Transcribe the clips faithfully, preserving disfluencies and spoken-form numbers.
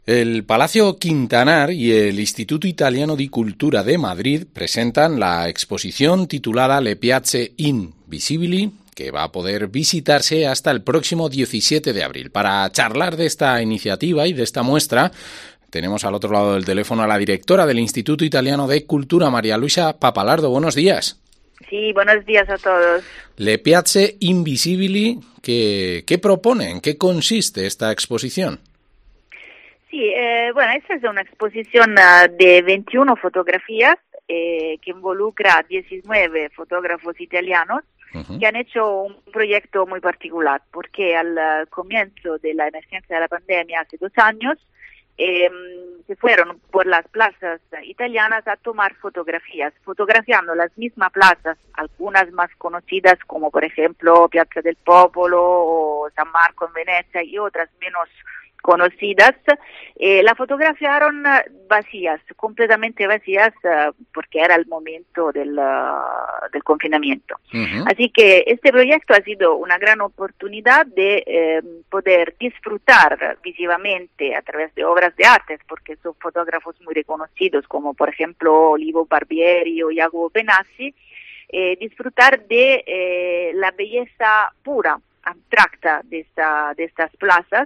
El Palacio Quintanar y el Istituto Italiano di Cultura de Madrid presentan la exposición titulada Le Piazze Invisibili, que va a poder visitarse hasta el próximo diecisiete de abril. Para charlar de esta iniciativa y de esta muestra, tenemos al otro lado del teléfono a la directora del Instituto Italiano de Cultura, María Luisa Papalardo. Buenos días. Sí, buenos días a todos. Le Piazze Invisibili, ¿qué, qué propone? ¿En qué consiste esta exposición? Sí, eh, bueno, esta es una exposición uh, de veintiuna fotografías eh, que involucra a diecinueve fotógrafos italianos uh-huh. que han hecho un proyecto muy particular, porque al uh, comienzo de la emergencia de la pandemia hace dos años, eh, se fueron por las plazas italianas a tomar fotografías, fotografiando las mismas plazas, algunas más conocidas como por ejemplo Piazza del Popolo o San Marco en Venecia y otras menos conocidas, eh, la fotografiaron vacías, completamente vacías, uh, porque era el momento del, uh, del confinamiento. Uh-huh. Así que este proyecto ha sido una gran oportunidad de eh, poder disfrutar visivamente a través de obras de arte, porque son fotógrafos muy reconocidos, como por ejemplo Olivo Barbieri o Jacopo Benassi, eh, disfrutar de eh, la belleza pura, abstracta de, esta, de estas plazas,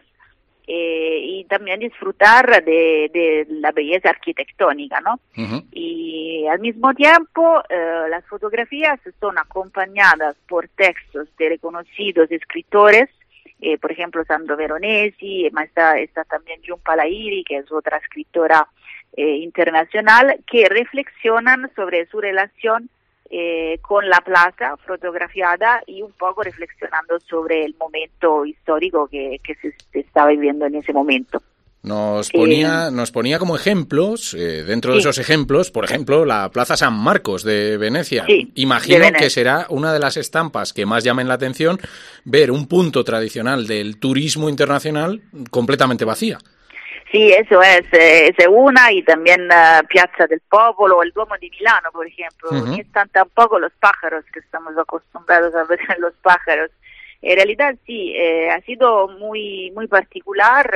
Eh, y también disfrutar de, de la belleza arquitectónica, ¿no? Uh-huh. Y al mismo tiempo eh, las fotografías son acompañadas por textos de reconocidos escritores, eh, por ejemplo Sandro Veronesi, está, está también Giunta Lahiri, que es otra escritora eh, internacional, que reflexionan sobre su relación Eh, con la plaza fotografiada y un poco reflexionando sobre el momento histórico que, que se, se estaba viviendo en ese momento. Nos ponía, eh, nos ponía como ejemplos, eh, dentro sí. de esos ejemplos, por ejemplo, la Plaza San Marcos de Venecia. Sí, Imagino de Venecia. que será una de las estampas que más llamen la atención ver un punto tradicional del turismo internacional completamente vacía. Sí, eso es, es una, y también uh, Piazza del Popolo, el Duomo de Milano, por ejemplo. Uh-huh. Ni están tampoco los pájaros, que estamos acostumbrados a ver en los pájaros. En realidad sí, eh, ha sido muy muy particular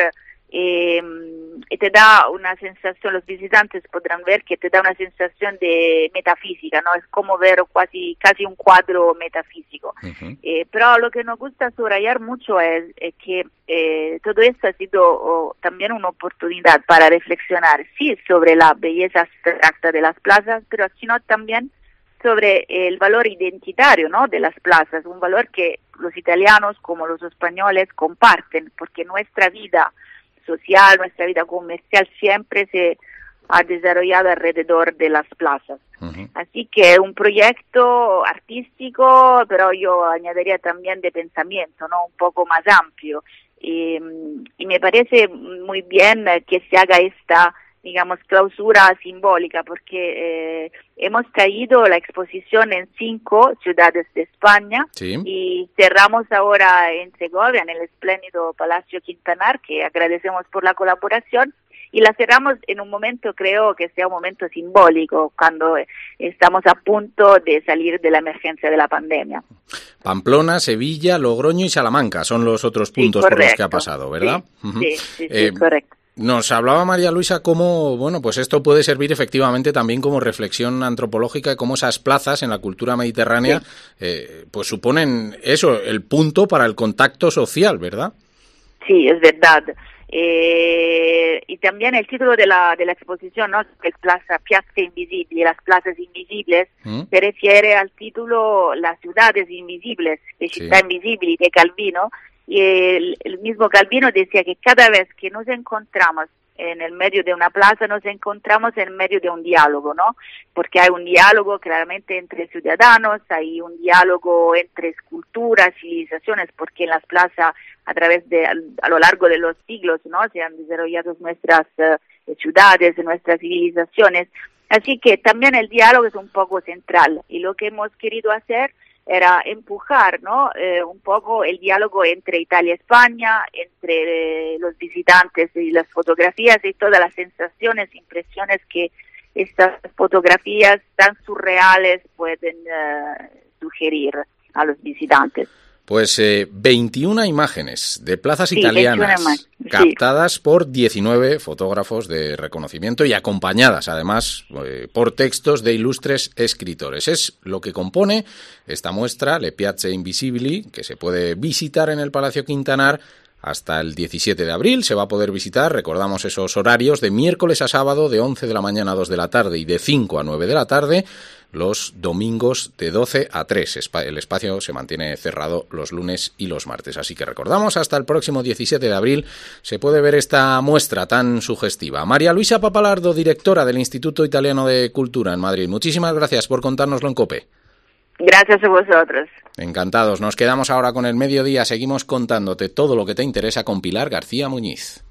eh, y te da una sensación, los visitantes podrán ver que te da una sensación de metafísica, ¿no? Es como ver casi casi un cuadro metafísico. Uh-huh. Eh, pero lo que nos gusta subrayar mucho es, es que eh, todo esto ha sido oh, también una oportunidad para reflexionar, sí, sobre la belleza abstracta de las plazas, pero sino también sobre el valor identitario, ¿no?, de las plazas, un valor que los italianos como los españoles comparten, porque nuestra vida social, nuestra vida comercial siempre se ha desarrollado alrededor de las plazas. Uh-huh. Así que un proyecto artístico, pero yo añadiría también de pensamiento, ¿no?, un poco más amplio. Y, y me parece muy bien que se haga esta, digamos, clausura simbólica, porque eh, hemos traído la exposición en cinco ciudades de España. Sí. Y cerramos ahora en Segovia, en el espléndido Palacio Quintanar, que agradecemos por la colaboración, y la cerramos en un momento, creo que sea un momento simbólico, cuando estamos a punto de salir de la emergencia de la pandemia. Pamplona, Sevilla, Logroño y Salamanca son los otros puntos sí, por los que ha pasado, ¿verdad? Sí, uh-huh. sí, sí, sí eh, correcto. Nos hablaba María Luisa cómo, bueno, pues esto puede servir efectivamente también como reflexión antropológica, cómo esas plazas en la cultura mediterránea, sí. eh, pues suponen eso, el punto para el contacto social, ¿verdad? Sí, es verdad. Eh, y también el título de la de la exposición, ¿no?, que es Plaza Piazze Invisibili, las plazas invisibles, ¿Mm? se refiere al título Las ciudades invisibles, de Città sí. Invisibili, de Calvino. Y el, el mismo Calvino decía que cada vez que nos encontramos en el medio de una plaza, nos encontramos en medio de un diálogo, ¿no? Porque hay un diálogo claramente entre ciudadanos, hay un diálogo entre culturas, civilizaciones, porque en las plazas, a través de, a lo largo de los siglos, ¿no?, se han desarrollado nuestras uh, ciudades, nuestras civilizaciones. Así que también el diálogo es un poco central, y lo que hemos querido hacer era empujar, ¿no?, eh, un poco el diálogo entre Italia y España, entre eh, los visitantes y las fotografías y todas las sensaciones, impresiones que estas fotografías tan surreales pueden uh, sugerir a los visitantes. Pues eh, veintiuna imágenes de plazas sí, italianas sí. captadas por diecinueve fotógrafos de reconocimiento y acompañadas además eh, por textos de ilustres escritores. Es lo que compone esta muestra, Le Piazze Invisibili, que se puede visitar en el Palacio Quintanar hasta el diecisiete de abril. Se va a poder visitar, recordamos esos horarios, de miércoles a sábado de once de la mañana a dos de la tarde y de cinco a nueve de la tarde, los domingos de doce a tres. El espacio se mantiene cerrado los lunes y los martes. Así que recordamos, hasta el próximo diecisiete de abril se puede ver esta muestra tan sugestiva. María Luisa Papalardo, directora del Instituto Italiano de Cultura en Madrid, muchísimas gracias por contárnoslo en COPE. Gracias a vosotros. Encantados. Nos quedamos ahora con el mediodía. Seguimos contándote todo lo que te interesa con Pilar García Muñiz.